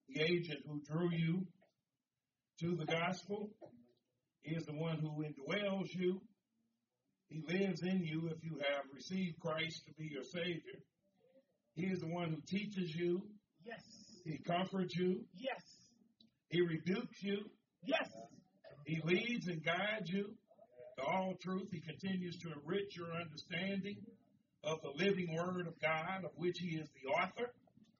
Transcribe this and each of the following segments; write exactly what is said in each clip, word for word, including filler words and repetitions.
the agent who drew you to the gospel. He is the one who indwells you. He lives in you if you have received Christ to be your Savior. He is the one who teaches you. Yes. He comforts you. Yes. He rebukes you. Yes. He leads and guides you to all truth. He continues to enrich your understanding of the living Word of God, of which He is the author.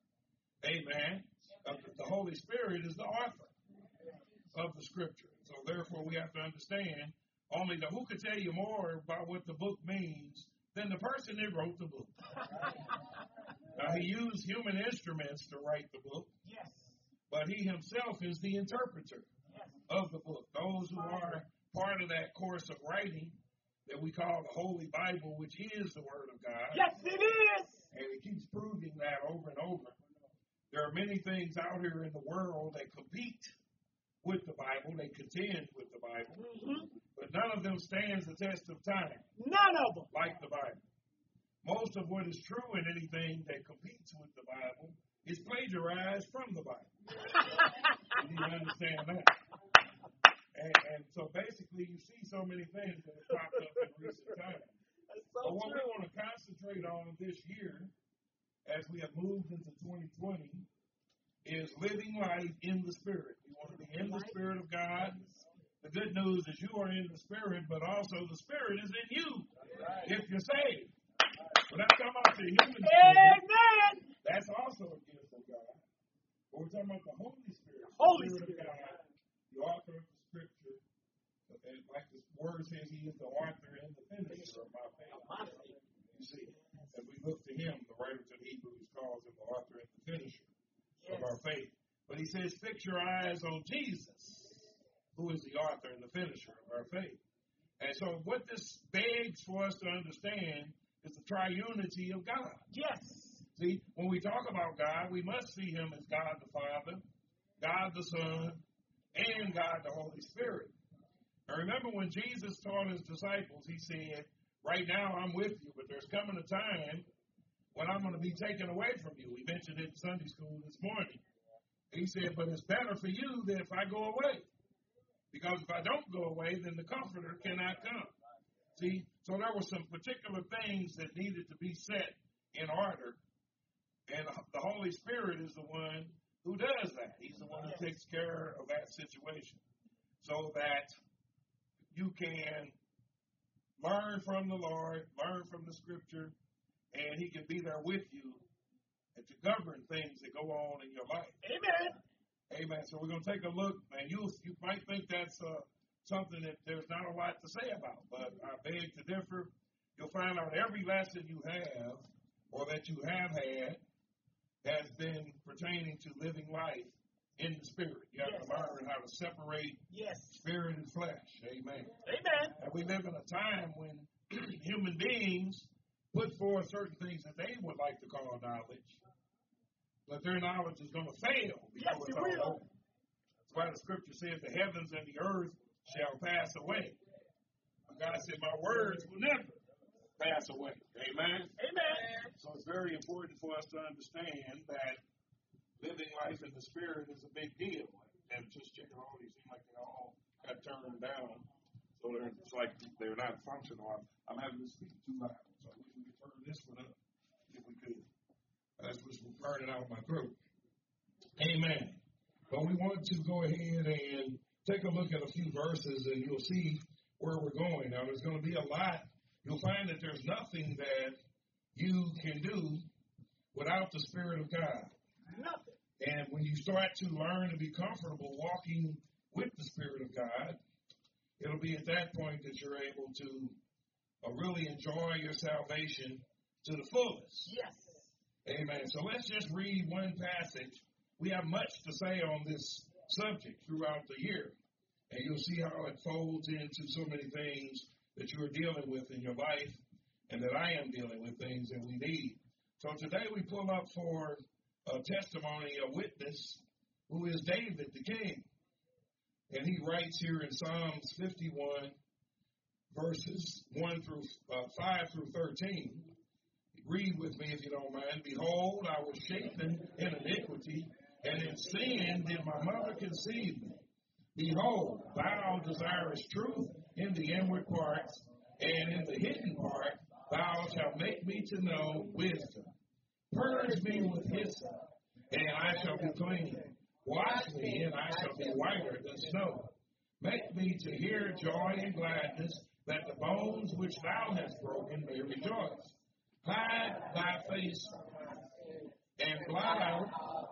Amen. The Holy Spirit is the author of the Scripture. So therefore we have to understand only the who could tell you more about what the book means than the person that wrote the book. Now, he used human instruments to write the book. Yes. But he himself is the interpreter Yes. of the book. Those who are part of that course of writing that we call the Holy Bible, which is the Word of God. Yes, it is. And it keeps proving that over and over. There are many things out here in the world that compete with the Bible. They contend with the Bible. Mm-hmm. But none of them stands the test of time. None of them. Like the Bible. Most of what is true in anything that competes with the Bible is plagiarized from the Bible. You need to understand that. And, and so basically you see so many things that have popped up in recent times. So but what true. we want to concentrate on this year, as we have moved into twenty twenty, is living life in the Spirit. You want to be in the Spirit of God. The good news is you are in the Spirit, but also the Spirit is in you if you're saved. We're not talking about the human spirit. Amen. That's also a gift of God. But we're talking about the Holy Spirit. Holy the Spirit. of God, the author of the Scripture. And like the word says, He is the author and the finisher of my faith. You see, as we look to Him, the writer to the Hebrews calls Him the author and the finisher Yes. of our faith. But He says, fix your eyes on Jesus, who is the author and the finisher of our faith. And so what this begs for us to understand is the triunity of God. Yes. See, when we talk about God, we must see Him as God the Father, God the Son, and God the Holy Spirit. Now remember when Jesus taught His disciples, He said, right now I'm with you, but there's coming a time when I'm going to be taken away from you. We mentioned it in Sunday school this morning. He said, but it's better for you that if I go away. Because if I don't go away, then the Comforter cannot come. See, so there were some particular things that needed to be set in order. And the Holy Spirit is the one who does that. He's the one who takes care of that situation. So that you can learn from the Lord, learn from the Scripture, and He can be there with you and to govern things that go on in your life. Amen. Amen. So we're going to take a look, and you you might think that's uh, something that there's not a lot to say about, but I beg to differ. You'll find out every lesson you have or that you have had has been pertaining to living life in the Spirit. You have Yes. to learn how to separate Yes. spirit and flesh. Amen. Amen. And we live in a time when human beings put forth certain things that they would like to call knowledge, but their knowledge is going to fail before Yes, it's it will. all over. That's why the Scripture says the heavens and the earth shall pass away. But God said, my words will never pass away. Amen. Amen. So it's very important for us to understand that living life in the Spirit is a big deal. And just checking all these, seem like they all got turned down. So they're, it's like they're not functional. I'm, I'm having to speak too loud. So we can turn this one up if we could. That's what's burning out my throat. Amen. But we want to go ahead and take a look at a few verses, and you'll see where we're going. Now, there's going to be a lot. You'll find that there's nothing that you can do without the Spirit of God. Nothing. And when you start to learn to be comfortable walking with the Spirit of God, it'll be at that point that you're able to uh, really enjoy your salvation to the fullest. Yes. Amen. So let's just read one passage. We have much to say on this subject throughout the year. And you'll see how it folds into so many things that you are dealing with in your life and that I am dealing with, things that we need. So today we pull up for a testimony, a witness, who is David the king. And he writes here in Psalms fifty-one, verses one through uh, five through thirteen. Read with me if you don't mind. Behold, I was shapen in iniquity, and in sin did my mother conceive me. Behold, thou desirest truth in the inward parts, and in the hidden part thou shalt make me to know wisdom. Purge me with hyssop, and I shall be clean. Wash me, and I shall be whiter than snow. Make me to hear joy and gladness, that the bones which thou hast broken may rejoice. Hide thy face and blot out.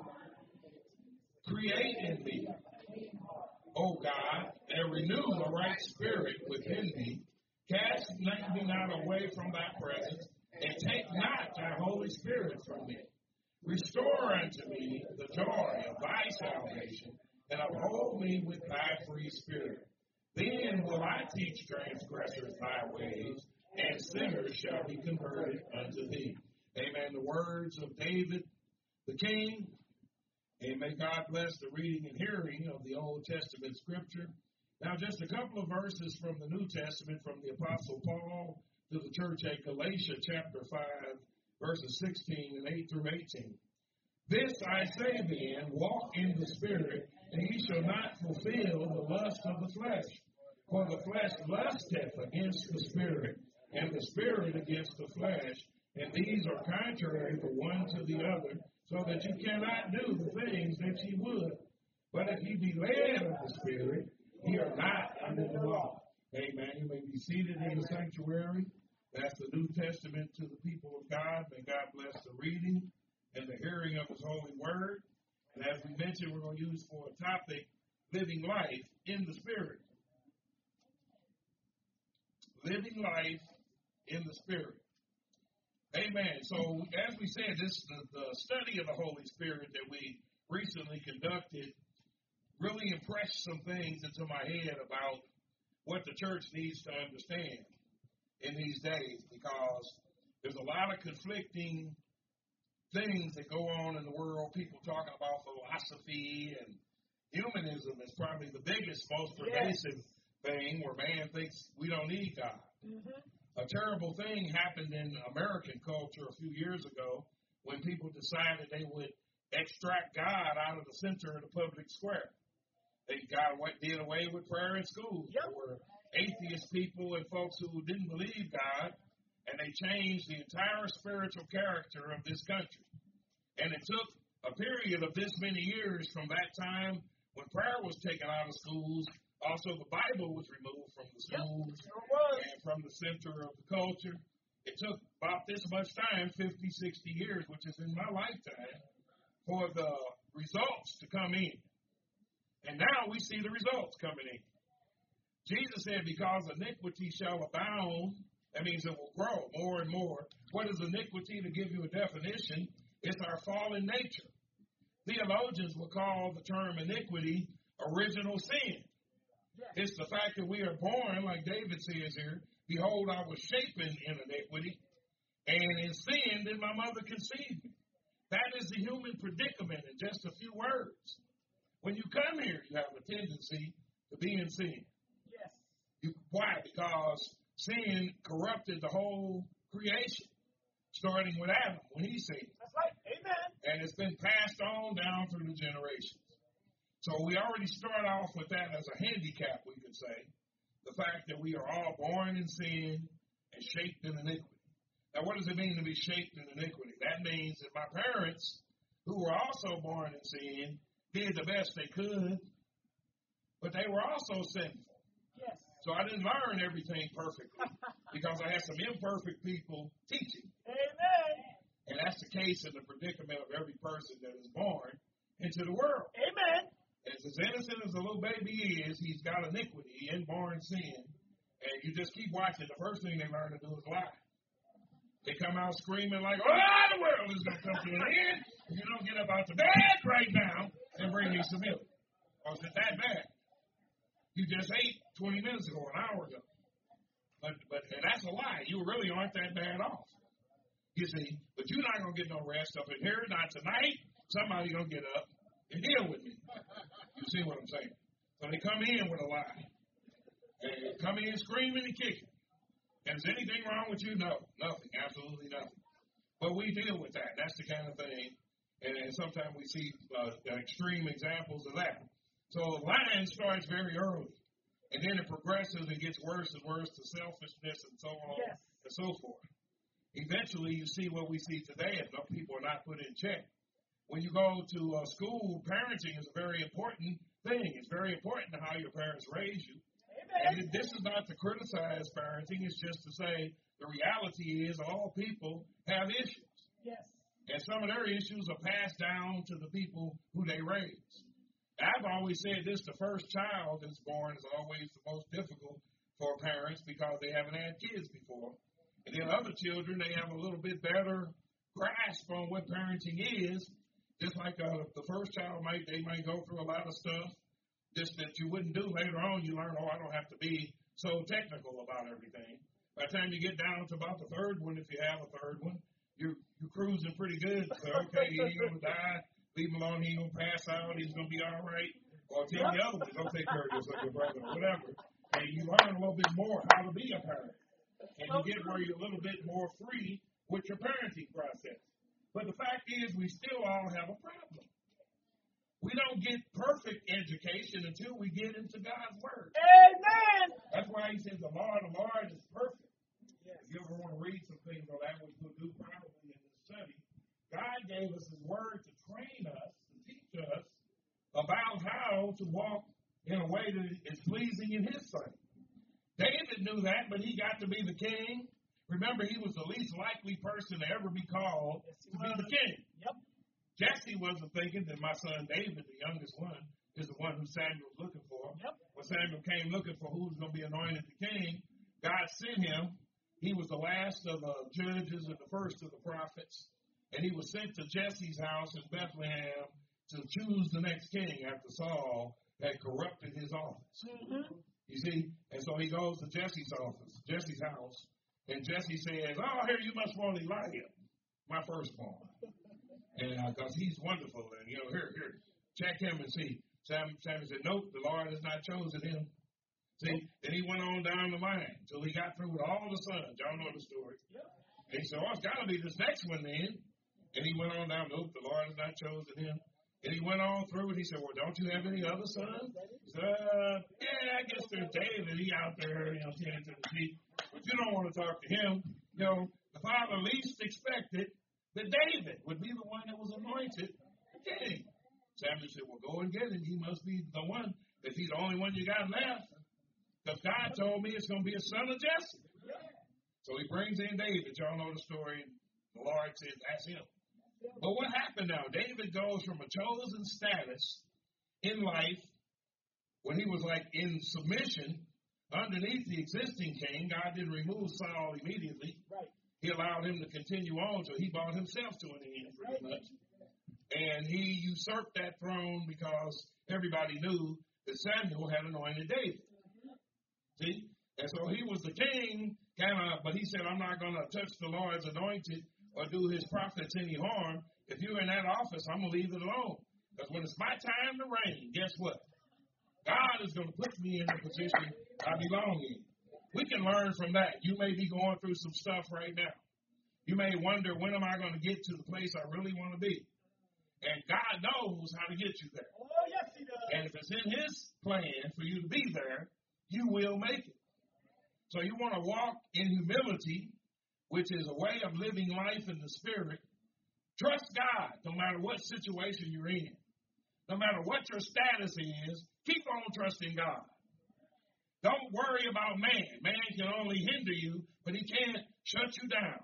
Create in me, O God, and renew a right spirit within me. Cast me not away from thy presence, and take not thy Holy Spirit from me. Restore unto me the joy of thy salvation, and uphold me with thy free spirit. Then will I teach transgressors thy ways, and sinners shall be converted unto thee. Amen. The words of David, the king. And may God bless the reading and hearing of the Old Testament scripture. Now, just a couple of verses from the New Testament from the Apostle Paul to the church at Galatia, chapter five, verses sixteen and eight through eighteen. This I say then, walk in the Spirit, and ye shall not fulfill the lust of the flesh. For the flesh lusteth against the Spirit, and the Spirit against the flesh, and these are contrary the one to the other, so that you cannot do the things that ye would. But if ye be led of the Spirit, ye are not under the law. Amen. You may be seated in the sanctuary. That's the New Testament to the people of God. May God bless the reading and the hearing of his holy word. And as we mentioned, we're going to use for a topic, living life in the Spirit. Living life in the Spirit. Amen. So, as we said, this the, the study of the Holy Spirit that we recently conducted really impressed some things into my head about what the church needs to understand in these days, because there's a lot of conflicting things that go on in the world. People talking about philosophy, and humanism is probably the biggest, most pervasive yes. thing, where man thinks we don't need God. Mm-hmm. A terrible thing happened in American culture a few years ago when people decided they would extract God out of the center of the public square. They got did away with prayer in schools. Yep. There were atheist people and folks who didn't believe God, and they changed the entire spiritual character of this country. And it took a period of this many years from that time when prayer was taken out of schools. Also, the Bible was removed from the schools yep, and from the center of the culture. It took about this much time, fifty, sixty years, which is in my lifetime, for the results to come in. And now we see the results coming in. Jesus said, because iniquity shall abound, that means it will grow more and more. What is iniquity? To give you a definition, it's our fallen nature. Theologians will call the term iniquity original sin. It's the fact that we are born, like David says here, behold, I was shapen in iniquity, and in sin did my mother conceive me. That is the human predicament in just a few words. When you come here, you have a tendency to be in sin. Yes. You, why? Because sin corrupted the whole creation, starting with Adam when he sinned. That's right. Amen. And it's been passed on down through the generations. So we already start off with that as a handicap, we could say. The fact that we are all born in sin and shaped in iniquity. Now, what does it mean to be shaped in iniquity? That means that my parents, who were also born in sin, did the best they could, but they were also sinful. Yes. So I didn't learn everything perfectly because I had some imperfect people teaching. Amen. And that's the case in the predicament of every person that is born into the world. Amen. As, as innocent as a little baby is, he's got iniquity, inborn sin, and you just keep watching. The first thing they learn to do is lie. They come out screaming like, oh, the world is going to come to an end if you don't get up out the bed right now and bring me some milk. Or is it that bad? You just ate twenty minutes ago, an hour ago. But, but and that's a lie. You really aren't that bad off. You see, but you're not going to get no rest up in here, not tonight. Somebody's going to get up and deal with me. You see what I'm saying? So they come in with a lie. They come in screaming and kicking. And is anything wrong with you? No, nothing, absolutely nothing. But we deal with that. That's the kind of thing. And, and sometimes we see uh, extreme examples of that. So lying starts very early. And then it progresses and gets worse and worse to selfishness and so on Yes. and so forth. Eventually, you see what we see today if people are not put in check. When you go to uh, school, parenting is a very important thing. It's very important how your parents raise you. Amen. And this is not to criticize parenting. It's just to say the reality is all people have issues. Yes. And some of their issues are passed down to the people who they raise. I've always said this, the first child that's born is always the most difficult for parents because they haven't had kids before. And then other children, they have a little bit better grasp on what parenting is. Just like uh, the first child might, they might go through a lot of stuff just that you wouldn't do later on. You learn, oh, I don't have to be so technical about everything. By the time you get down to about the third one, if you have a third one, you're, you're cruising pretty good. So, okay, he ain't going to die. Leave him alone. He ain't going to pass out. He's going to be all right. Or tell the other one, don't take care of yourself, your brother, or whatever. And you learn a little bit more how to be a parent. And you get where you're a little bit more free with your parenting process. But the fact is, we still all have a problem. We don't get perfect education until we get into God's Word. Amen. That's why he says the law of the Lord is perfect. Yes. If you ever want to read some things on that, which we'll do probably in this study, God gave us his Word to train us, to teach us about how to walk in a way that is pleasing in his sight. David knew that, but he got to be the king. Remember, he was the least likely person to ever be called Yes, to be the king. Yep. Jesse wasn't thinking that my son David, the youngest one, is the one who Samuel was looking for. Yep. When Samuel came looking for who was going to be anointed the king, God sent him. He was the last of the judges and the first of the prophets. And he was sent to Jesse's house in Bethlehem to choose the next king after Saul had corrupted his office. Mm-hmm. You see? And so he goes to Jesse's office, Jesse's house, and Jesse says, oh, here, you must want Eliab, my firstborn. And because uh, he's wonderful. And, you know, here, here, check him and see. Sam, Samuel said, nope, the Lord has not chosen him. See? Then he went on down the line until he got through with all the sons. Y'all know the story. Yep. And he said, oh, it's got to be this next one then. And he went on down, nope, the Lord has not chosen him. And he went on through and he said, well, don't you have any other sons? He said, uh, yeah, I guess there's David. He out there, you know, tending to the sheep. But you don't want to talk to him. You know, the father least expected that David would be the one that was anointed king. Samuel said, well, go and get him. He must be the one. If he's the only one you got left. Because God told me it's going to be a son of Jesse. So he brings in David. Y'all know the story. The Lord says, that's him. But what happened now? David goes from a chosen status in life when he was like in submission underneath the existing king. God didn't remove Saul immediately. Right. He allowed him to continue on, so he brought himself to an end pretty much. And he usurped that throne because everybody knew that Samuel had anointed David. See? And so he was the king, kind of, but he said, I'm not going to touch the Lord's anointed or do his prophets any harm. If you're in that office, I'm going to leave it alone. Because when it's my time to reign, guess what? God is going to put me in the position I belong in. We can learn from that. You may be going through some stuff right now. You may wonder, when am I going to get to the place I really want to be? And God knows how to get you there. Oh, yes, he does. And if it's in his plan for you to be there, you will make it. So you want to walk in humility, which is a way of living life in the Spirit. Trust God no matter what situation you're in. No matter what your status is, keep on trusting God. Don't worry about man. Man can only hinder you, but he can't shut you down.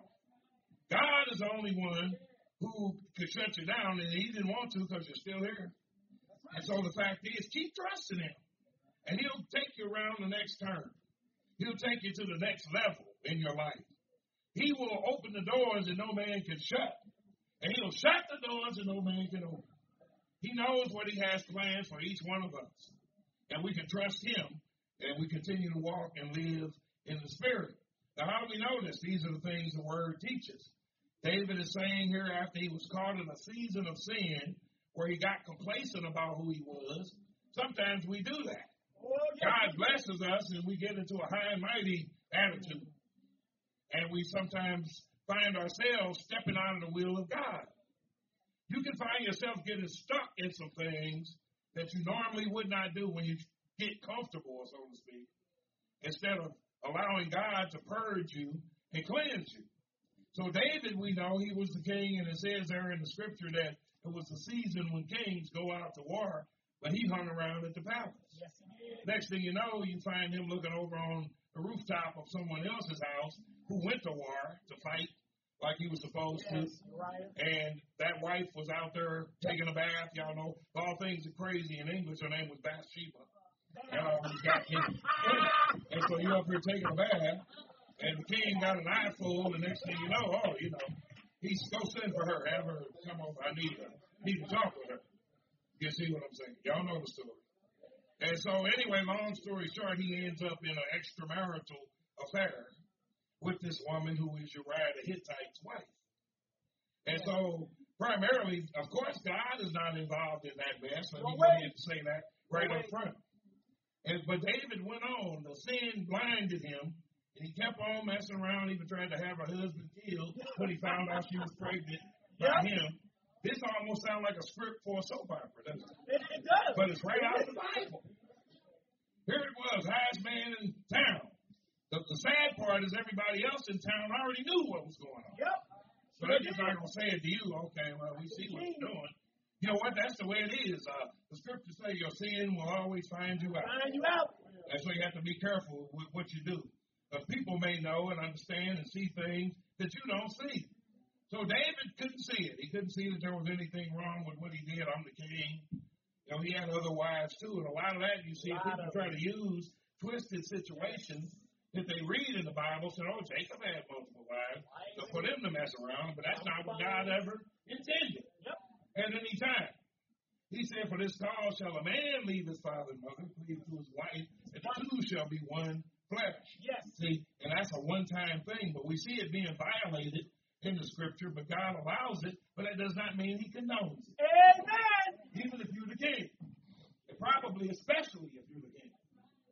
God is the only one who could shut you down, and he didn't want to because you're still here. And so the fact is, keep trusting him, and he'll take you around the next turn. He'll take you to the next level in your life. He will open the doors that no man can shut. And he'll shut the doors that no man can open. He knows what he has planned for each one of us. And we can trust him, and we continue to walk and live in the Spirit. Now, how do we know this? These are the things the Word teaches. David is saying here, after he was caught in a season of sin, where he got complacent about who he was, sometimes we do that. Oh, yes. God blesses us, and we get into a high and mighty attitude. And we sometimes find ourselves stepping out of the will of God. you can find yourself getting stuck in some things that you normally would not do when you get comfortable, so to speak, instead of allowing God to purge you and cleanse you. So David, we know, he was the king, and it says there in the scripture that it was the season when kings go out to war, but he hung around at the palace. Yes, he did. Next thing you know, you find him looking over on the rooftop of someone else's house who went to war to fight like he was supposed Yes, to. right. And that wife was out there taking a bath. Y'all know, all things are crazy in English. Her name was Bathsheba. That always got me. And so you up here taking a bath, and the king got an eyeful, and next thing you know, oh, you know, he's go send for her, have her come over. I need her. Need to talk with her. You see what I'm saying? Y'all know the story. And so anyway, long story short, he ends up in an extramarital affair with this woman who is Uriah the Hittite's wife. And so primarily, of course, God is not involved in that mess. Let me go ahead and say that right up front. And, but David went on. The sin blinded him, and he kept on messing around, even trying to have her husband killed when he found out she was pregnant by Yep. him. This almost sounds like a script for a soap opera, doesn't it? It, it does. But it's right out of the Bible. Here it was, highest man in town. The, the sad part is everybody else in town already knew what was going on. Yep. So they're just not going to say it to you. Okay, well, we see what you're doing. You know what? That's the way it is. Uh, the scriptures say your sin will always find you out. Find you out. And so you have to be careful with what you do. Because people may know and understand and see things that you don't see. So David couldn't see it. He couldn't see that there was anything wrong with what he did. I'm the king. You know, he had other wives too. And a lot of that you see people try to use twisted situations that they read in the Bible. Said, oh, Jacob had multiple wives. So for them to mess around. But that's not what God ever intended. Yep. At any time. He said, for this cause shall a man leave his father and mother, cleave to his wife, and the two shall be one flesh. Yes. See, and that's a one-time thing, but we see it being violated in the scripture, but God allows it, but that does not mean he condones it. Amen. Even if you're the king. And probably especially if you're the king.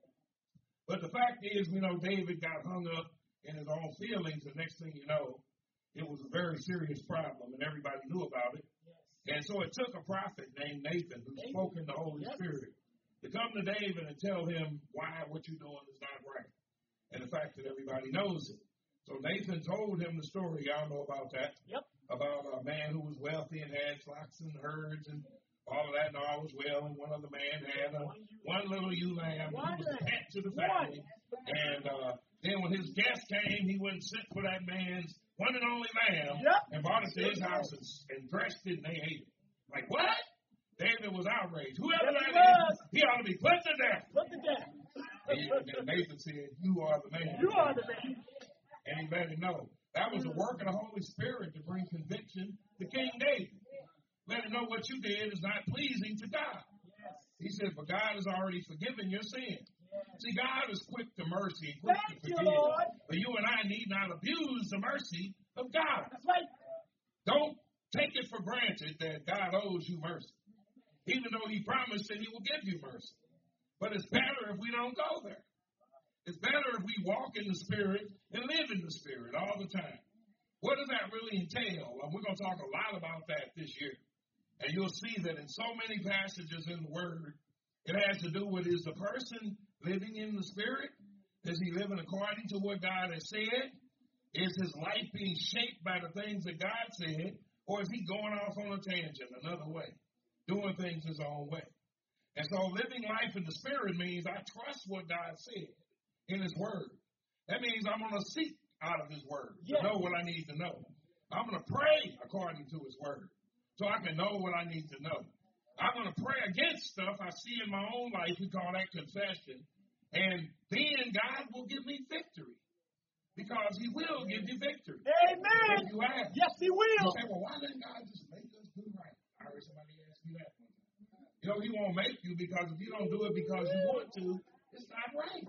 But the fact is, we know David got hung up in his own feelings, and next thing you know, it was a very serious problem, and everybody knew about it. And so it took a prophet named Nathan who spoke in the Holy Yes. Spirit to come to David and tell him why what you're doing is not right. And the fact that everybody knows it. So Nathan told him the story. Y'all know about that. Yep. About a man who was wealthy and had flocks and herds and all of that, and all was well. And one other man had a, one little ewe lamb. One He was a lamb. pet to the family. And uh, then when his guest came, he went and sent for that man's one and only lamb, Yep. and brought it to his house and, and dressed it, and they ate it. Like, what? David was outraged. Whoever Yes, he that was. is, he ought to be put to death. Look at that. And, and Nathan said, you are the man. You are the man. And he let him know. That was the work of the Holy Spirit to bring conviction to King David. Let him know what you did is not pleasing to God. Yes. He said, but God has already forgiven your sin. See, God is quick to mercy and quick Thank to you, forgive. Lord. But you and I need not abuse the mercy of God. That's right. Don't take it for granted that God owes you mercy, even though he promised that he will give you mercy. But it's better if we don't go there. It's better if we walk in the Spirit and live in the Spirit all the time. What does that really entail? And we're going to talk a lot about that this year. And you'll see that in so many passages in the Word, it has to do with, is the person living in the Spirit? Is he living according to what God has said? Is his life being shaped by the things that God said? Or is he going off on a tangent another way, doing things his own way? And so living life in the Spirit means I trust what God said in his Word. That means I'm going to seek out of his Word Yes. to know what I need to know. I'm going to pray according to his Word so I can know what I need to know. I'm going to pray against stuff I see in my own life. We call that confession. And then God will give me victory. Because he will give you victory. Amen. If you ask. Yes, he You will. say, well, why didn't God just make us do right? I heard somebody ask me that one time. You know, he won't make you because if you don't do it because you want to, it's not right.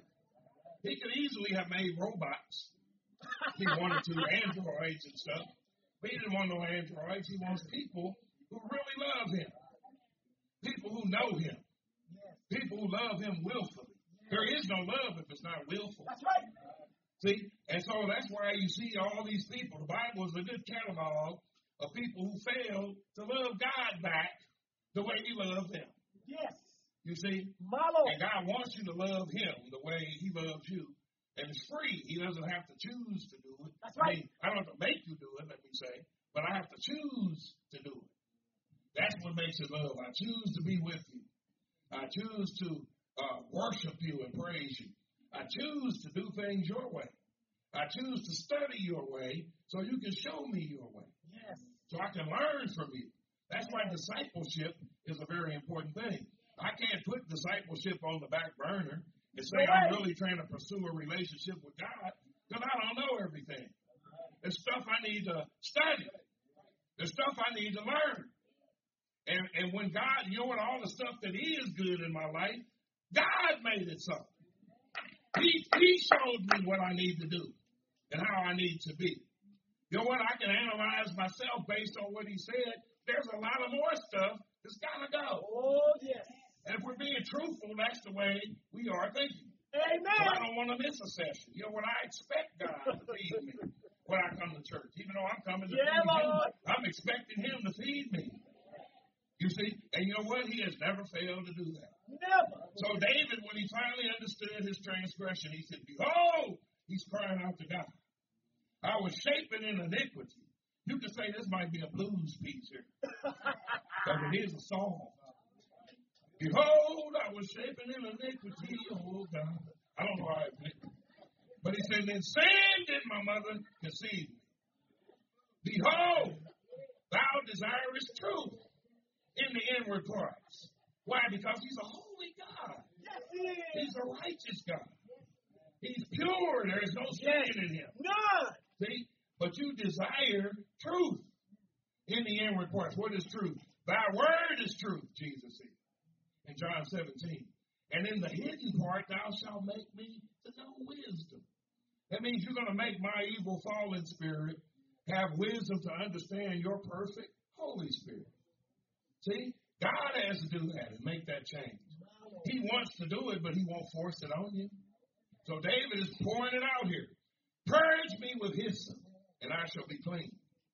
He could easily have made robots. He wanted to, androids and stuff. But he didn't want no androids. He wants people who really love him. People who know him. People who love him willfully. There is no love if it's not willful. That's right. See? And so that's why you see all these people. The Bible is a good catalog of people who fail to love God back the way he loved them. Yes. You see? My Lord. And God wants you to love him the way he loves you. And it's free. He doesn't have to choose to do it. That's right. I mean, I don't have to make you do it, let me say, but I have to choose to do it. That's what makes it love. I choose to be with you. I choose to uh, worship you and praise you. I choose to do things your way. I choose to study your way so you can show me your way. Yes. So I can learn from you. That's why discipleship is a very important thing. I can't put discipleship on the back burner and say I'm really trying to pursue a relationship with God because I don't know everything. There's stuff I need to study. There's stuff I need to learn. And, and when God, you know what, all the stuff that is good in my life, God made it so. He, he showed me what I need to do and how I need to be. You know what, I can analyze myself based on what he said. There's a lot of more stuff that's got to go. Oh, yes. And if we're being truthful, that's the way we are thinking. Amen. So I don't want to miss a session. You know what, I expect God to feed me when I come to church. Even though I'm coming to Yeah, feed him, Lord. I'm expecting him to feed me. You see? And you know what? He has never failed to do that. Never. So David, when he finally understood his transgression, he said, behold, he's crying out to God. I was shapen in iniquity. You could say this might be a blues piece here. But it is a song. Behold, I was shapen in iniquity, oh God. I don't know how it went. But he said, in sin did my mother conceive me. Behold, thou desirest truth in the inward parts. Why? Because he's a holy God. Yes, he is. He's a righteous God. He's pure. There is no sin in him. None. See? But you desire truth in the inward parts. What is truth? Thy word is truth, Jesus said in John seventeen. And in the hidden part thou shalt make me to know wisdom. That means you're going to make my evil fallen spirit have wisdom to understand your perfect Holy Spirit. See? God has to do that and make that change. He wants to do it, but he won't force it on you. So David is pouring it out here. Purge me with hyssop, and I shall be clean.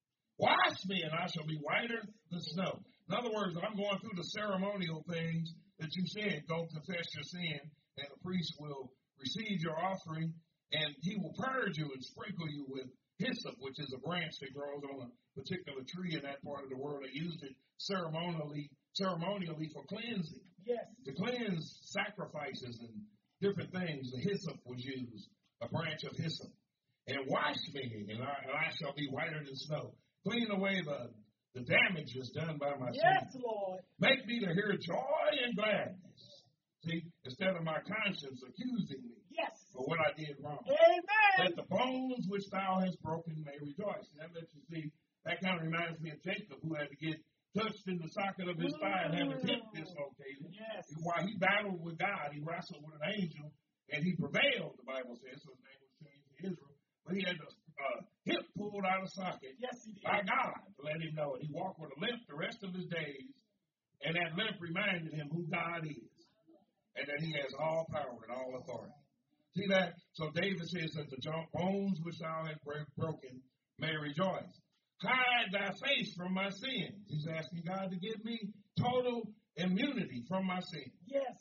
Wash me, and I shall be whiter than snow. In other words, I'm going through the ceremonial things that you said. Go confess your sin, and the priest will receive your offering, and he will purge you and sprinkle you with hyssop, which is a branch that grows on a particular tree in that part of the world. They used it ceremonially, ceremonially for cleansing. Yes. To cleanse sacrifices and different things, the hyssop was used, a branch of hyssop. And wash me, and I, and I shall be whiter than snow. Clean away the, the damages done by my Yes, sin. Lord. Make me to hear joy and gladness. See, instead of my conscience accusing me Yes. for what I did wrong. Amen. Let the bones which thou hast broken may rejoice. And that lets you see, that kind of reminds me of Jacob, who had to get touched in the socket of his thigh and have his hip dislocated. Yes. While he battled with God, he wrestled with an angel, and he prevailed, the Bible says, so his name was changed to Israel. But he had the uh, hip pulled out of socket Yes, he did. by God to let him know it. He walked with a limp the rest of his days, and that limp reminded him who God is, and that he has all power and all authority. See that? So David says that the bones which thou hast broken may rejoice. Hide thy face from my sins. He's asking God to give me total immunity from my sin. Yes.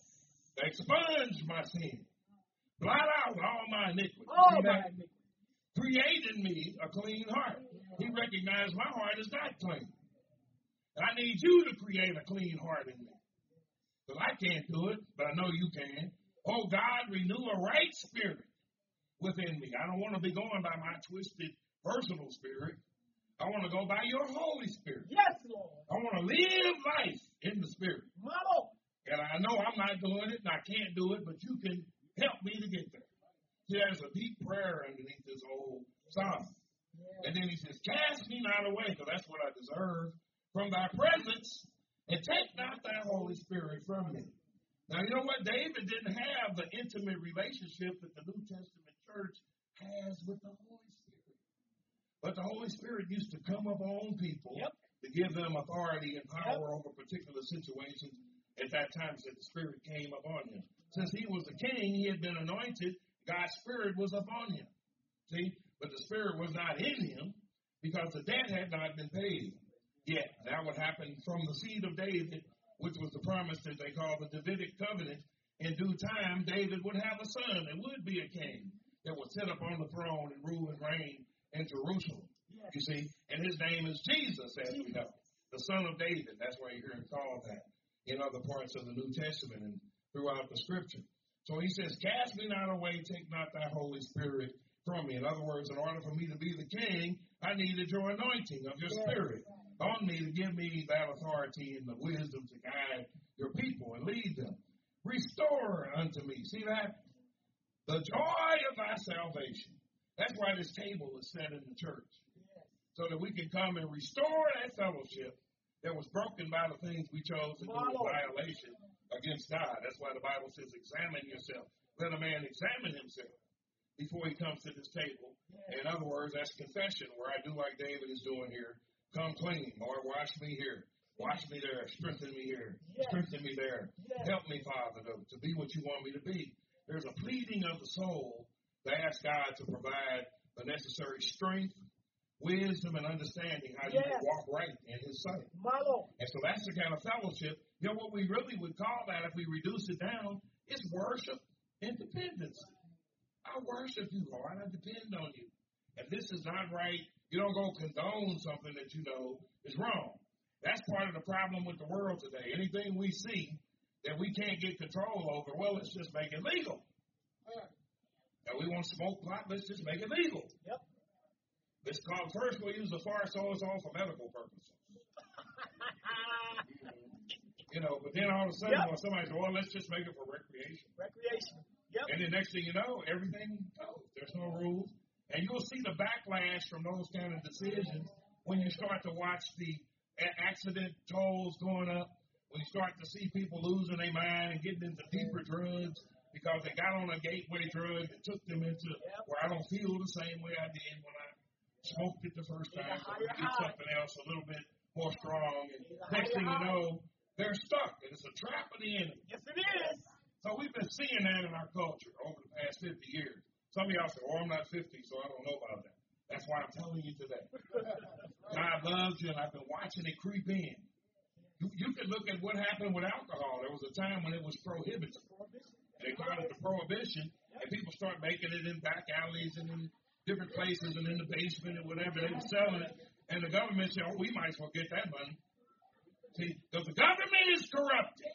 Expunge my sin. Blot out all my iniquities. Oh, See my that? iniquity. Create in me a clean heart. He recognized my heart is not clean. I need you to create a clean heart in me. Because I can't do it, but I know you can. Oh, God, renew a right spirit within me. I don't want to be going by my twisted personal spirit. I want to go by your Holy Spirit. Yes, Lord. I want to live life in the Spirit. My Lord. And I know I'm not doing it, and I can't do it, but you can help me to get there. See, there's a deep prayer underneath this old psalm. And then he says, cast me not away, because that's what I deserve, from thy presence, and take not thy Holy Spirit from me. Now, you know what? David didn't have the intimate relationship that the New Testament church has with the Holy Spirit. But the Holy Spirit used to come upon people Yep. to give them authority and power Yep. over particular situations. At that time, said the Spirit came upon him. Since he was a king, he had been anointed. God's Spirit was upon him. See? But the Spirit was not in him because the debt had not been paid yet. That would happen from the seed of David, which was the promise that they call the Davidic covenant. In due time, David would have a son that would be a king that would sit up on the throne and rule and reign in Jerusalem. You see, and his name is Jesus, as we know, the son of David. That's why you hear him called that in other parts of the New Testament and throughout the Scripture. So he says, cast me not away, take not thy Holy Spirit from me. In other words, in order for me to be the king, I needed your anointing of your Spirit on me to give me that authority and the wisdom to guide your people and lead them. Restore unto me. See that? The joy of thy salvation. That's why this table is set in the church. So that we can come and restore that fellowship that was broken by the things we chose to do in violation against God. That's why the Bible says, examine yourself. Let a man examine himself before he comes to this table. In other words, that's confession, where I do like David is doing here. Come clean. Lord, wash me here. Wash me there. Strengthen me here. Strengthen me there. Help me, Father, to, to be what you want me to be. There's a pleading of the soul to ask God to provide the necessary strength, wisdom, and understanding how you can walk right in his sight. And so that's the kind of fellowship. You know, what we really would call that, if we reduce it down, is worship and dependence. I worship you, Lord. I depend on you. If this is not right, you don't go condone something that you know is wrong. That's part of the problem with the world today. Anything we see that we can't get control over, well, let's just make it legal. Now, we want to smoke pot, let's just make it legal. Yep. It's called, first we'll use the fire source for medical purposes. You know, but then all of a sudden, yep. when somebody says, well, let's just make it for recreation. Recreation. Yep. And the next thing you know, everything goes. There's no rules. And you'll see the backlash from those kind of decisions when you start to watch the accident tolls going up, when you start to see people losing their mind and getting into deeper drugs because they got on a gateway drug that took them into yep. where I don't feel the same way I did when I smoked it the first time, so we get something else a little bit more strong, and next thing you know, they're stuck, and it's a trap of the enemy. Yes, it is. So we've been seeing that in our culture over the past fifty years. Some of y'all say, oh, I'm not fifty, so I don't know about that. That's why I'm telling you today. God loves you, and I've been watching it creep in. You, you can look at what happened with alcohol. There was a time when it was prohibited. They called it the prohibition, and people start making it in back alleys and in different places and in the basement and whatever. They were selling it, and the government said, oh, we might as well get that money. See, because the government is corrupted.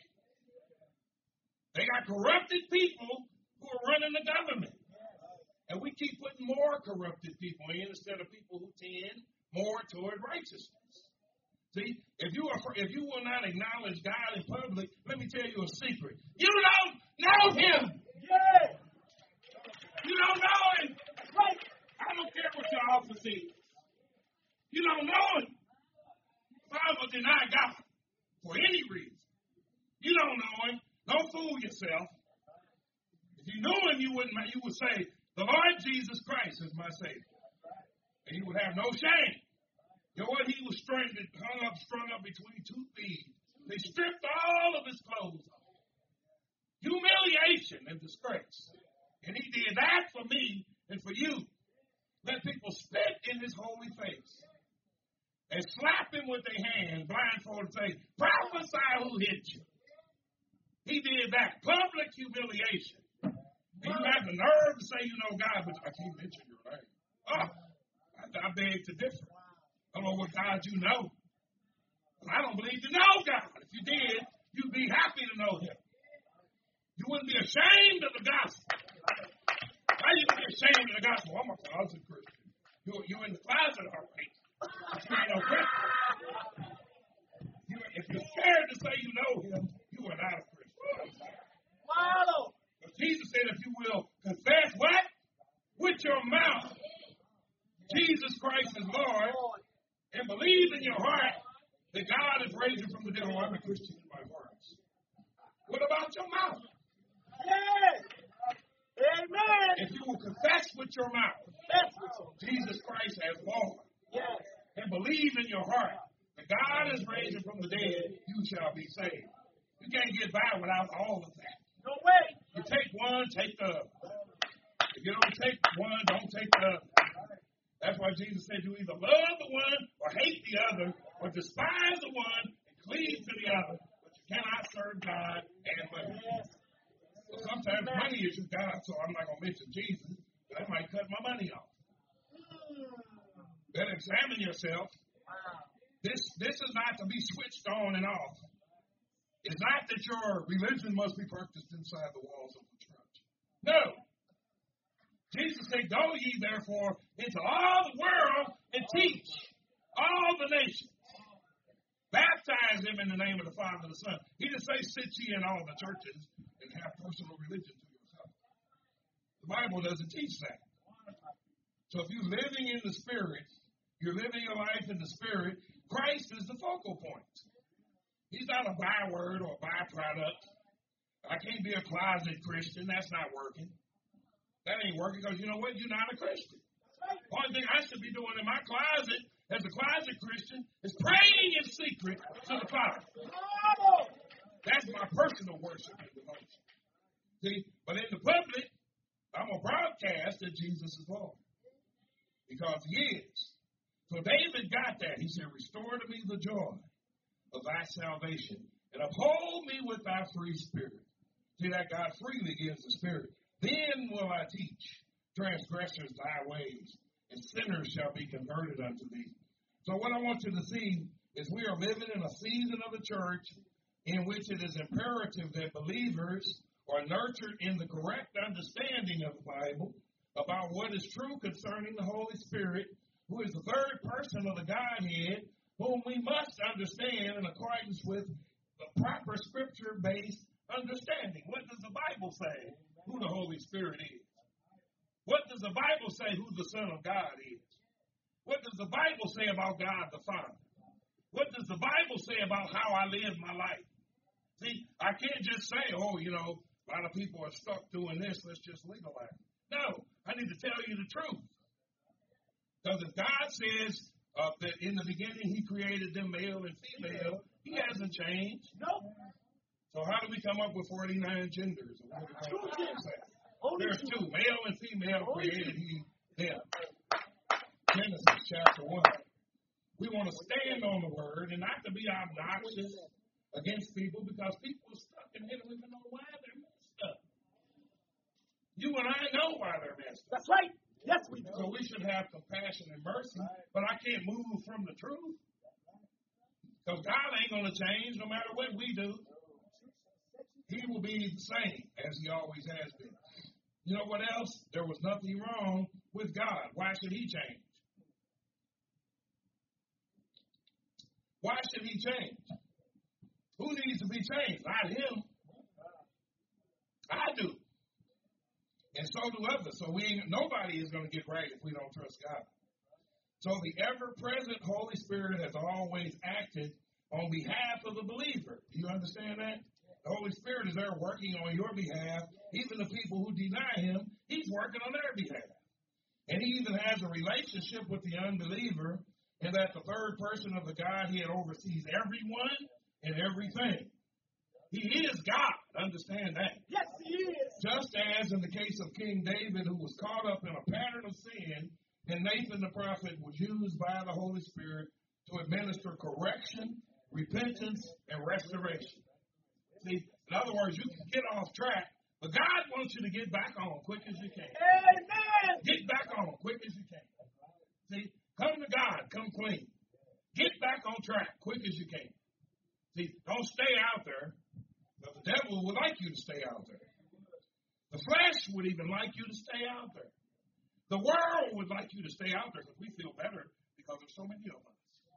They got corrupted people who are running the government. And we keep putting more corrupted people in instead of people who tend more toward righteousness. See, if you are, if you will not acknowledge God in public, let me tell you a secret. You don't know him. Yeah. You don't know him. Right. I don't care what your office is. You don't know him. Some will deny God for any reason. You don't know him. Don't fool yourself. If you knew him, you wouldn't. You would say, the Lord Jesus Christ is my Savior. And you would have no shame. You know what? He was stranded, hung up, strung up between two thieves. They stripped all of his clothes off. Humiliation and disgrace. And he did that for me and for you. Let people spit in his holy face. And slap him with their hand, blindfolded, and say, prophesy who hit you. He did that. Public humiliation. And you have the nerve to say you know God, but I can't mention your name. Oh, I, I beg to differ. I don't know what God you know. I don't believe you know God. If you did, you'd be happy to know him. You wouldn't be ashamed of the gospel. Why you be ashamed of the gospel? I'm a closet Christian. You, you're in the closet, all right. But you ain't no Christian. You, if you're scared to say you know him, you are not a Christian. Wow. Jesus said, if you will confess what? With your mouth, Jesus Christ is Lord, and believe in your heart that God is raising from the dead. Oh, I'm a Christian in my words. What about your mouth? Yes. Amen. If you will confess with your mouth Jesus Christ as Lord, yes, and believe in your heart that God is raising from the dead, you shall be saved. You can't get by without all of that. No way. You take one, take the other. If you don't take one, don't take the other. That's why Jesus said you either love the one or hate the other, or despise the one and cleave to the other. But you cannot serve God and money. So sometimes money is your God, so I'm not going to mention Jesus, but I might cut my money off. Better examine yourself. This, this is not to be switched on and off. It's not that your religion must be practiced inside the walls of the church. No. Jesus said, go ye therefore into all the world and teach all the nations. Baptize them in the name of the Father and the Son. He didn't say sit ye in all the churches and have personal religion to yourself. The Bible doesn't teach that. So if you're living in the Spirit, you're living your life in the Spirit, Christ is the focal point. He's not a byword or a byproduct. I can't be a closet Christian. That's not working. That ain't working because you know what? You're not a Christian. The only thing I should be doing in my closet as a closet Christian is praying in secret to the Father. That's my personal worship and devotion. See, but in the public, I'm going to broadcast that Jesus is Lord. Because he is. So David got that. He said, restore to me the joy of thy salvation and uphold me with thy free spirit. See that God freely gives the Spirit. Then will I teach transgressors thy ways, and sinners shall be converted unto thee. So what I want you to see is we are living in a season of the church in which it is imperative that believers are nurtured in the correct understanding of the Bible about what is true concerning the Holy Spirit, who is the third person of the Godhead, whom we must understand in accordance with the proper scripture-based understanding. What does the Bible say who the Holy Spirit is? What does the Bible say who the Son of God is? What does the Bible say about God the Father? What does the Bible say about how I live my life? See, I can't just say, oh, you know, a lot of people are stuck doing this, let's just legalize it. No, I need to tell you the truth. Because if God says uh, that in the beginning he created them male and female, he hasn't changed. Nope. So how do we come up with forty-nine genders? There's two, male and female created he them. Genesis chapter one. We want to stand on the word and not to be obnoxious against people because people are stuck and they don't even know why they're messed up. You and I know why they're messed up. That's right. Yes, we do. So we should have compassion and mercy, but I can't move from the truth. Because God ain't going to change no matter what we do. He will be the same as he always has been. You know what else? There was nothing wrong with God. Why should he change? Why should he change? Who needs to be changed? Not him. I do. And so do others. So we ain't, nobody is going to get right if we don't trust God. So the ever-present Holy Spirit has always acted on behalf of the believer. Do you understand that? The Holy Spirit is there working on your behalf. Even the people who deny him, he's working on their behalf. And he even has a relationship with the unbeliever in that the third person of the Godhead oversees everyone and everything. He is God. Understand that. Yes, he is. Just as in the case of King David, who was caught up in a pattern of sin, and Nathan the prophet was used by the Holy Spirit to administer correction, repentance, and restoration. See, in other words, you can get off track, but God wants you to get back on quick as you can. Amen. Get back on quick as you can. See, come to God, come clean. Get back on track quick as you can. See, don't stay out there, but the devil would like you to stay out there. The flesh would even like you to stay out there. The world would like you to stay out there because we feel better because there's so many of us.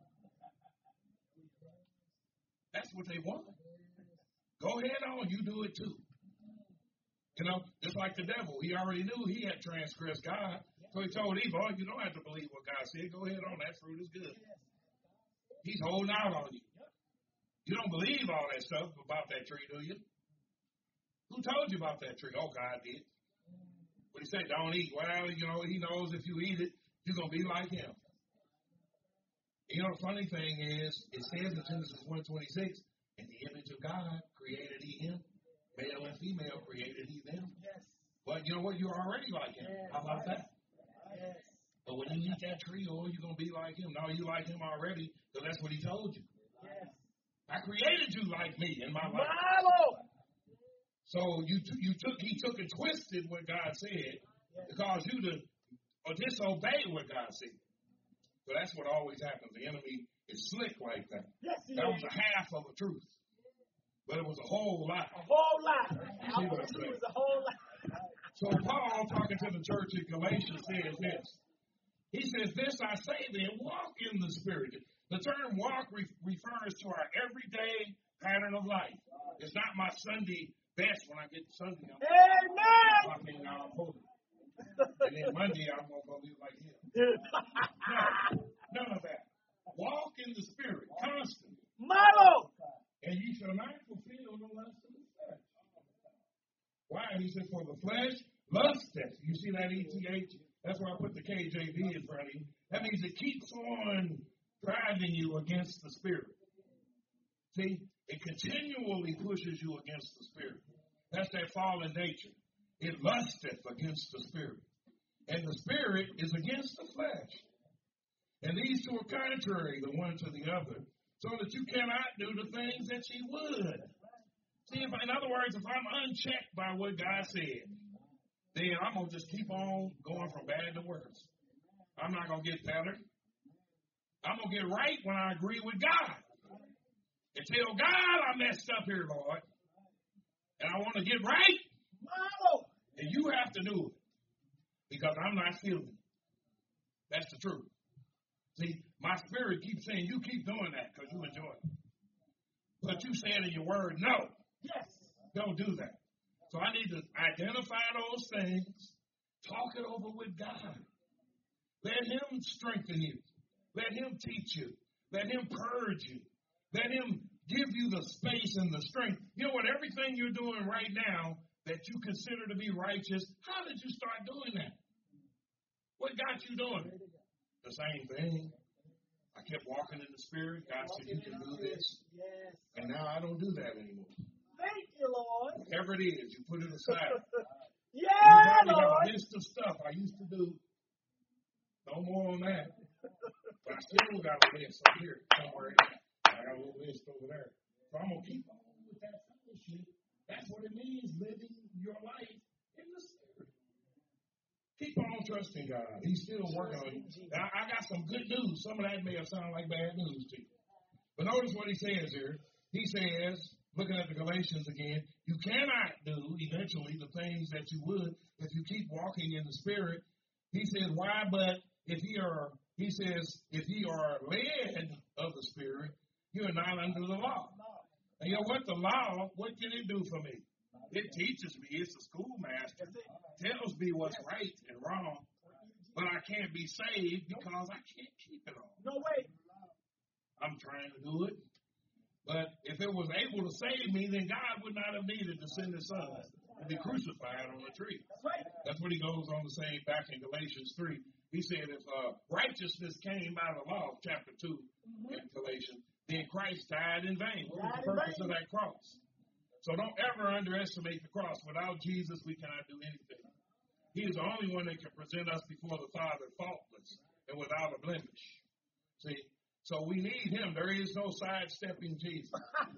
That's what they want. Go ahead on, you do it too. You know, just like the devil, he already knew he had transgressed God. So he told Eve, oh, you don't have to believe what God said. Go ahead on, that fruit is good. He's holding out on you. You don't believe all that stuff about that tree, do you? Who told you about that tree? Oh, God did. What he said, don't eat. Well, you know, he knows if you eat it, you're going to be like him. You know, the funny thing is, it says in Genesis one twenty-six, in the image of God created he him, male and female created he them. Yes. But you know what? You're already like him. Yes. How about that? Yes. The So when you eat that tree, oh, you're going to be like him. No, you like him already because that's what he told you. Yes. I created you like me in my life. My Lord. So you t- you took he took and twisted what God said to cause you to or disobey what God said. So that's what always happens. The enemy is slick like that. Yes, he That is. was a half of a truth, but it was a whole lot. A whole lot. See what I'm It saying? was a whole lot. So Paul, talking to the church in Galatia, says this. He says, "This I say then, walk in the Spirit." The term "walk" re- refers to our everyday pattern of life. It's not my Sunday best. When I get to Sunday, I'm Amen. walking now, I'm holy. And then Monday, I'm going to go live like him. No, none of that. Walk in the Spirit constantly. My Lord. And ye shall not fulfill the lust of the flesh. Why? He said, for the flesh lusteth. You see that E T H? That's why I put the K J V in front of you. That means it keeps on driving you against the Spirit. See? It continually pushes you against the Spirit. That's that fallen nature. It lusteth against the Spirit. And the Spirit is against the flesh. And these two are contrary, the one to the other, so that you cannot do the things that ye would. See, if, in other words, if I'm unchecked by what God said, then I'm going to just keep on going from bad to worse. I'm not going to get better. I'm going to get right when I agree with God. And tell God I messed up here, Lord. And I want to get right. And you have to do it. Because I'm not feeling it. That's the truth. See, my spirit keeps saying, you keep doing that because you enjoy it. But you said in your word, no. Yes. Don't do that. So I need to identify those things. Talk it over with God. Let him strengthen you. Let him teach you. Let him purge you. Let him give you the space and the strength. You know what? Everything you're doing right now that you consider to be righteous, how did you start doing that? What got you doing it? The same thing. I kept walking in the Spirit. God said, you can do this. Yes. And now I don't do that anymore. Thank you, Lord. Whatever it is, you put it aside. Yeah, You have Lord. a list of stuff I used to do. No more on that. But I still got a list up here somewhere. I got a little list over there. So I'm going to keep on with that fellowship. That's what it means, living your life in the Spirit. Keep on trusting God. He's still working on you. Now, I got some good news. Some of that may have sounded like bad news to you. But notice what he says here. He says, looking at the Galatians again, you cannot do eventually the things that you would if you keep walking in the Spirit. He says, why? But if ye are, he says, if ye are led of the Spirit, you are not under the law. And you know what? The law, what can it do for me? It teaches me. It's a schoolmaster. Tells me what's right and wrong. But I can't be saved because I can't keep it all. No way. I'm trying to do it. But if it was able to save me, then God would not have needed to send his son to be crucified on a tree. That's right. That's what he goes on to say back in Galatians three. He said if uh, righteousness came by the law, chapter two mm-hmm. in Galatians, then Christ died in vain. What was the purpose of that cross? So don't ever underestimate the cross. Without Jesus, we cannot do anything. He is the only one that can present us before the Father faultless and without a blemish. See? So we need him. There is no sidestepping Jesus.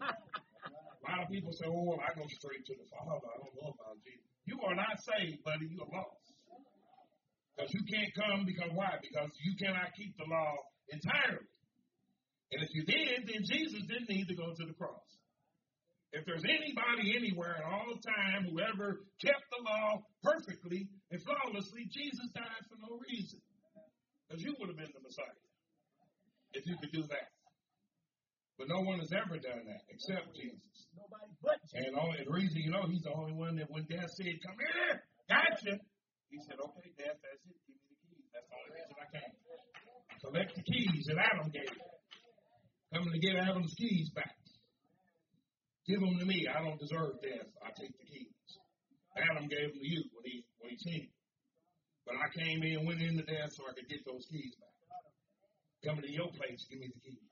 A lot of people say, oh, well, I go straight to the Father. I don't know about Jesus. You are not saved, buddy. You are lost. Because you can't come because why? Because you cannot keep the law entirely. And if you did, then Jesus didn't need to go to the cross. If there's anybody anywhere at all time who ever kept the law perfectly and flawlessly, Jesus died for no reason. Because you would have been the Messiah if you could do that. But no one has ever done that except Jesus. Nobody but Jesus. And only, the reason you know he's the only one that when death said, come here, gotcha. He said, okay, death, that's it. Give me the keys. That's the only reason I came. Collect the keys that Adam gave. Coming to get Adam's keys back. Give them to me. I don't deserve death. I take the keys. Adam gave them to you when he when he sinned. But I came in, went into death so I could get those keys back. Coming to your place, give me the keys.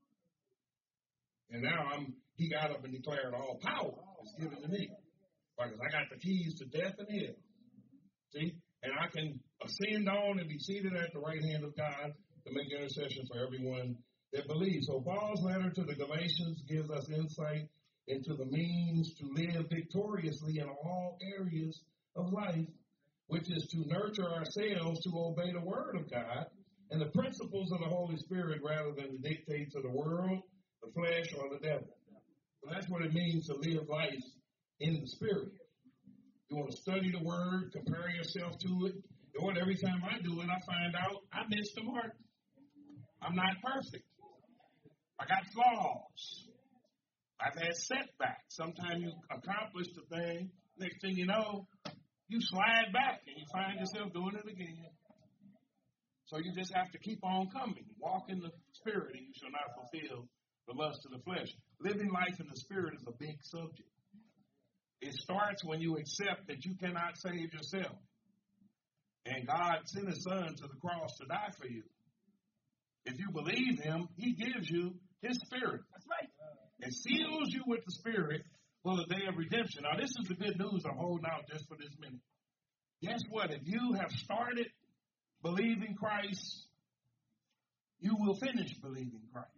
And now I'm. He got up and declared all power is given to me. Because I got the keys to death and hell. See? and I can ascend on and be seated at the right hand of God to make intercession for everyone that believes. So Paul's letter to the Galatians gives us insight into the means to live victoriously in all areas of life, which is to nurture ourselves to obey the word of God and the principles of the Holy Spirit rather than the dictates of the world, the flesh, or the devil. So that's what it means to live life in the Spirit. You want to study the word, compare yourself to it. Lord, every time I do it, I find out I missed the mark. I'm not perfect. I got flaws. I've had setbacks. Sometimes you accomplish the thing. Next thing you know, you slide back and you find yourself doing it again. So you just have to keep on coming. Walk in the Spirit and you shall not fulfill the lust of the flesh. Living life in the Spirit is a big subject. It starts when you accept that you cannot save yourself. And God sent His Son to the cross to die for you. If you believe Him, He gives you His Spirit. That's right. And seals you with the Spirit for the day of redemption. Now, this is the good news I'm holding out just for this minute. Guess what? If you have started believing Christ, you will finish believing Christ.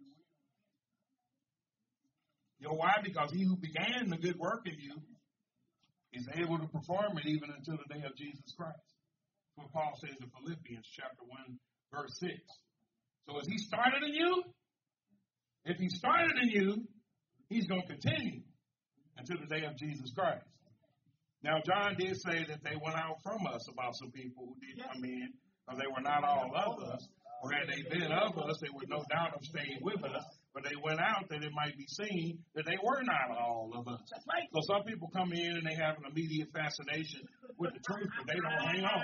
You know why? Because He who began the good work in you is able to perform it even until the day of Jesus Christ. That's what Paul says in Philippians chapter one, verse six. So as He started in you, if He started in you, He's going to continue until the day of Jesus Christ. Now, John did say that they went out from us about some people who did come in, because they were not all of us. Or had they been of us, they would no doubt have stayed with us. But they went out that it might be seen that they were not all of us. That's right. So some people come in and they have an immediate fascination with the truth, but they don't hang on.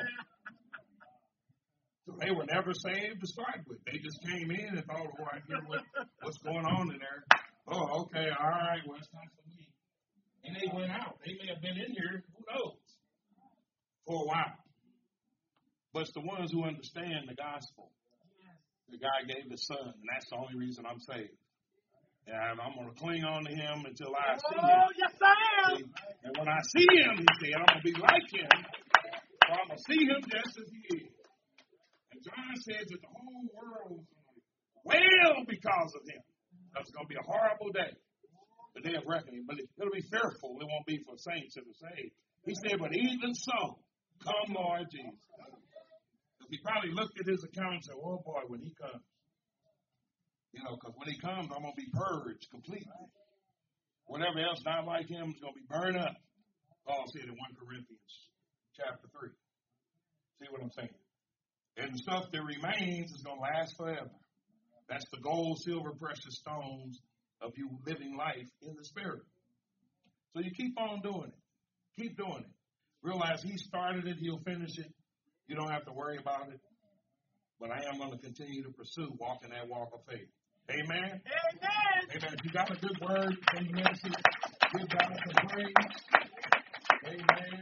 So they were never saved to start with. They just came in and thought, oh, I hear what, what's going on in there. Oh, okay, all right, well, it's not for me. And they went out. They may have been in here, who knows, for a while. But it's the ones who understand the gospel. The God gave His Son, and that's the only reason I'm saved. And I'm going to cling on to Him until I see Him. Oh, yes, I am. See? And when I see Him, He said, I'm going to be like Him. So I'm going to see Him just as He is. And John says that the whole world is going to wail because of Him. It's going to be a horrible day, the day of reckoning. But it'll be fearful. It won't be for saints that are saved. He said, but even so, come, Lord Jesus. He probably looked at his account and said, oh, boy, when He comes. You know, because when He comes, I'm going to be purged completely. Whatever else not like Him is going to be burned up. Paul said in First Corinthians chapter three. See what I'm saying? And the stuff that remains is going to last forever. That's the gold, silver, precious stones of you living life in the Spirit. So you keep on doing it. Keep doing it. Realize He started it, He'll finish it. You don't have to worry about it. But I am going to continue to pursue walking that walk of faith. Amen? Amen. Amen. If you got a good word in the message, give God some praise. Amen.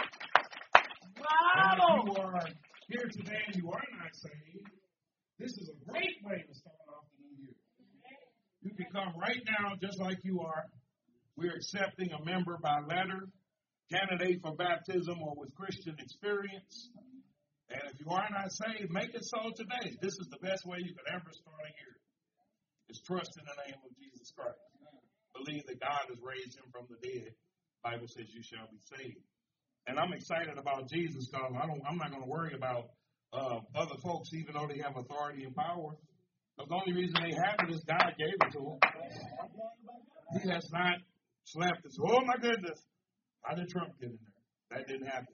And Wow. if you are here today and you are not saved, this is a great way to start off the new year. You can come right now just like you are. We're accepting a member by letter, candidate for baptism or with Christian experience. And if you are not saved, make it so today. This is the best way you could ever start a year. Is trust in the name of Jesus Christ. Believe that God has raised Him from the dead. The Bible says you shall be saved. And I'm excited about Jesus because I don't, I'm not going to worry about uh, other folks, even though they have authority and power. But the only reason they have it is God gave it to them. He has not slept and said, oh my goodness, how did Trump get in there? That didn't happen.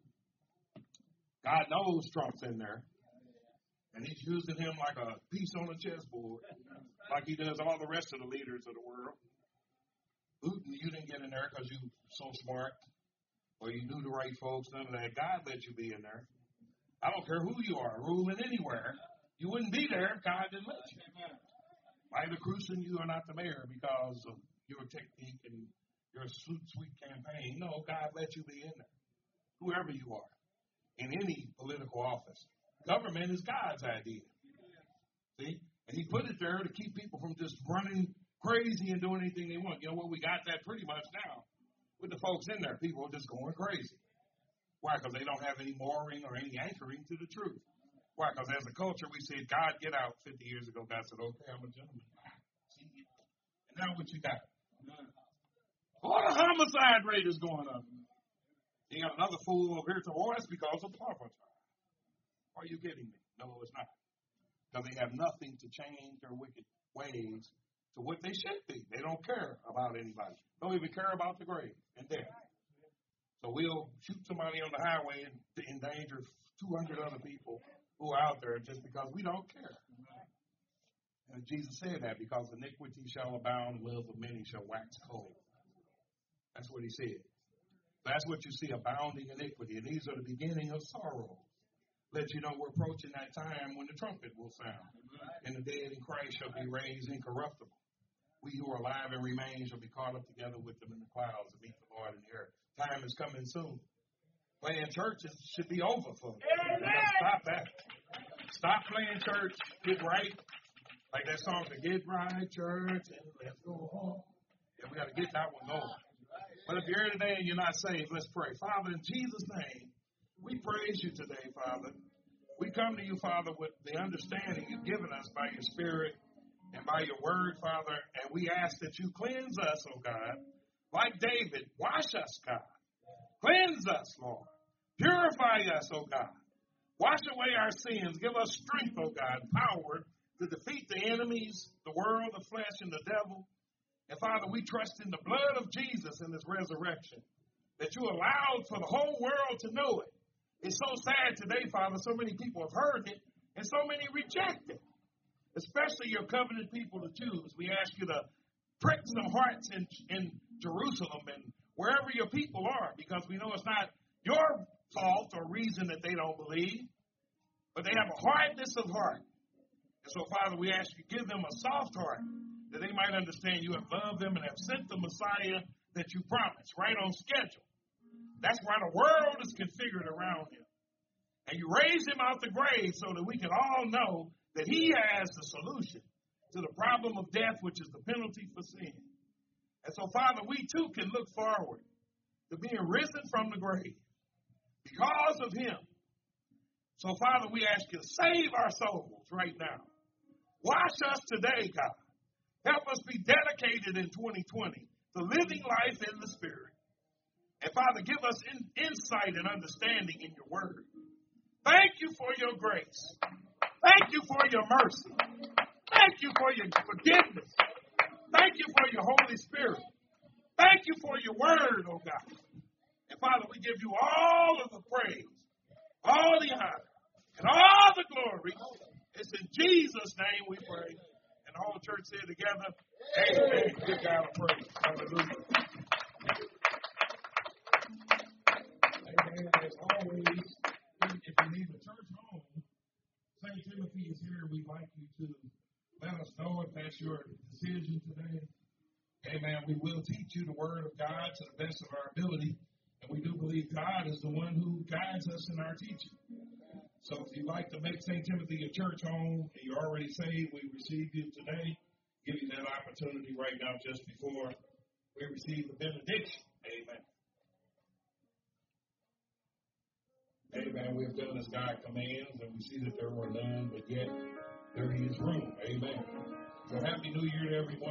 God knows Trump's in there. And He's using him like a piece on a chessboard, like He does all the rest of the leaders of the world. Putin, you didn't get in there because you're so smart or you knew the right folks, none of that. God let you be in there. I don't care who you are, ruling anywhere. You wouldn't be there if God didn't let you. Ida Cruzan, you are not the mayor because of your technique and your sweet, sweet campaign. No, God let you be in there, whoever you are. In any political office. Government is God's idea. See? And He put it there to keep people from just running crazy and doing anything they want. You know what? We got that pretty much now with the folks in there. People are just going crazy. Why? Because they don't have any mooring or any anchoring to the truth. Why? Because as a culture, we said, God, get out. fifty years ago, God said, okay, I'm a gentleman. See you. And now what you got? All the homicide rate is going up. You got another fool over here to, oh, that's because of poverty. Are you kidding me? No, it's not. Because they have nothing to change their wicked ways to what they should be. They don't care about anybody. Don't even care about the grave and death. So we'll shoot somebody on the highway and endanger two hundred other people who are out there just because we don't care. And Jesus said that because iniquity shall abound, love of many shall wax cold. That's what he said. That's what you see, abounding iniquity. And these are the beginning of sorrow. Let you know we're approaching that time when the trumpet will sound. And the dead in Christ shall be raised incorruptible. We who are alive and remain shall be caught up together with them in the clouds to meet the Lord in the air. Time is coming soon. Playing churches should be over for them. Stop that. Stop playing church. Get right. Like that song, get right, church, and let's go home. Yeah, we got to get that one going. But if you're here today and you're not saved, let's pray. Father, in Jesus' name, we praise you today, Father. We come to you, Father, with the understanding you've given us by your Spirit and by your word, Father, and we ask that you cleanse us, oh God, like David. Wash us, God. Cleanse us, Lord. Purify us, oh God. Wash away our sins. Give us strength, oh God, power to defeat the enemies, the world, the flesh, and the devil. And Father, we trust in the blood of Jesus and his resurrection that you allowed for the whole world to know it. It's so sad today, Father, so many people have heard it and so many reject it, especially your covenant people, the Jews. We ask you to prick some hearts in, in Jerusalem and wherever your people are, because we know it's not your fault or reason that they don't believe, but they have a hardness of heart. And so, Father, we ask you to give them a soft heart that they might understand you have loved them and have sent the Messiah that you promised, right on schedule. That's why the world is configured around him. And you raised him out the grave so that we can all know that he has the solution to the problem of death, which is the penalty for sin. And so, Father, we too can look forward to being risen from the grave because of him. So, Father, we ask you to save our souls right now. Wash us today, God. Help us be dedicated in twenty twenty to living life in the Spirit. And, Father, give us in, insight and understanding in your word. Thank you for your grace. Thank you for your mercy. Thank you for your forgiveness. Thank you for your Holy Spirit. Thank you for your word, oh God. And, Father, we give you all of the praise, all the honor, and all the glory. It's in Jesus' name we pray. And the whole church said together, amen. Give God a praise. Hallelujah. Amen. As always, if you need a church home, Saint Timothy is here. We'd like you to let us know if that's your decision today. Amen. We will teach you the word of God to the best of our ability. And we do believe God is the one who guides us in our teaching. So if you'd like to make Saint Timothy your church home and you're already saved, we receive you today. Give you that opportunity right now just before we receive the benediction. Amen. Amen. We have done as God commands, and we see that there were none, but yet there is room. Amen. So happy New Year to everyone.